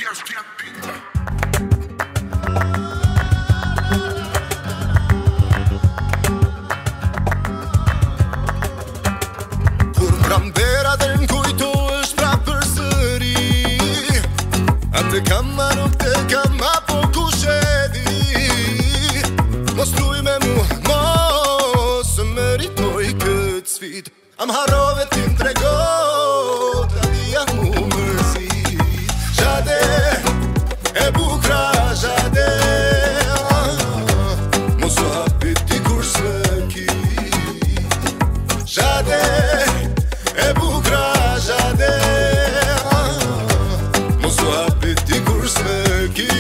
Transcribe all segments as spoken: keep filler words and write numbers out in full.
Kur m'kambera dhe m'kujto është pra përsëri, atë kam ma nuk të kam ma po kush e di. Mos luj me mu, mos meritoj këtë sfid. Am harove ti m'trego, ta dhja mu mërzi. Gjade, e bukra gjade, mos u hapit ti kur s'me ki. Gjade, e bukra gjade, mos u hapit ti kur s'me ki.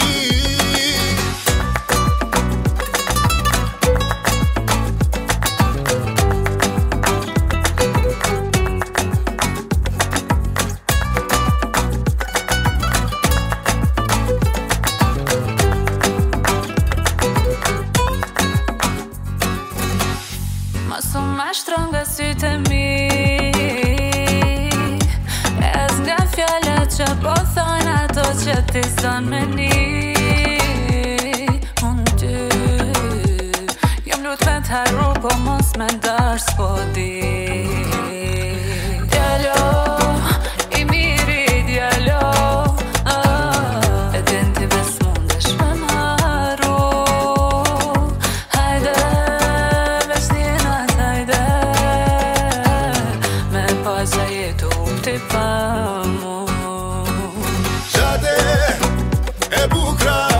Mos u mashtro nga sytë e mi, e as nga fjallet që po thon ato që ti son me ni. Unë ty jam lut me t'harru, po mos me ndash s'po di. Djalo, i miri djalo, ah, e din ti bes mundesh me m'harru. Hajde, veç njënat, hajde, me pa që jetu ti pa mu. Gjade, e bukra